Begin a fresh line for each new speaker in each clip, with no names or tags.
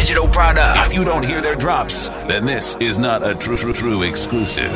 digital product.
If you don't hear their drops, then this is not a true exclusive.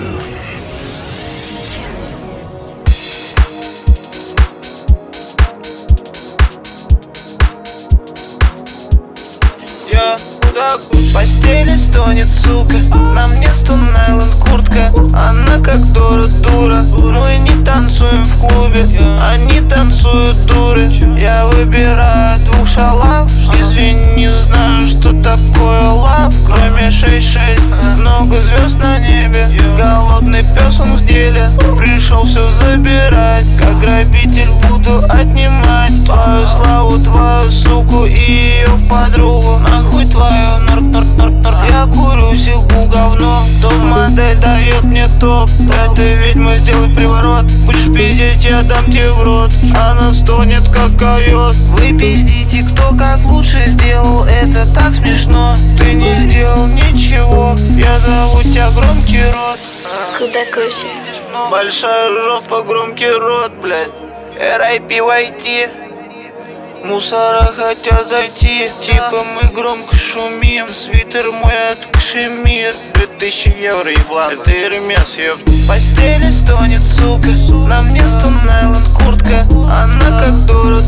В постели стонет, сука, на мне Stone Island куртка. Она как дура. Мы не танцуем в клубе, они танцуют дуры. Я выбираю двух шалав. Извини, не знаю, что такое лав. Кроме 6-6, много звезд на небе. Голодный пес, он в деле. Пришел все забирать. Как грабитель буду отнимать твою славу, твою суку и ее подругу. Нахуй твою я курю сигу говно. Топ-модель дает мне топ. Этой ведьма сделай приворот. Будешь пиздеть, я дам тебе в рот. Она стонет, как койот. Вы пиздите, кто как лучше сделал. Это так смешно. Ты не сделал ничего. Я зову тебя Громкий Рот.
Куда кушаешь?
Большая жопа, громкий рот, блядь. R.I.P. Мусора хотят зайти, типа мы громко шумим. Свитер мой от Кашемир, 2000 евро, еблан, это Эрмес, ёпт. В постели стонет, сука, на мне Stone Island куртка. Она как дура.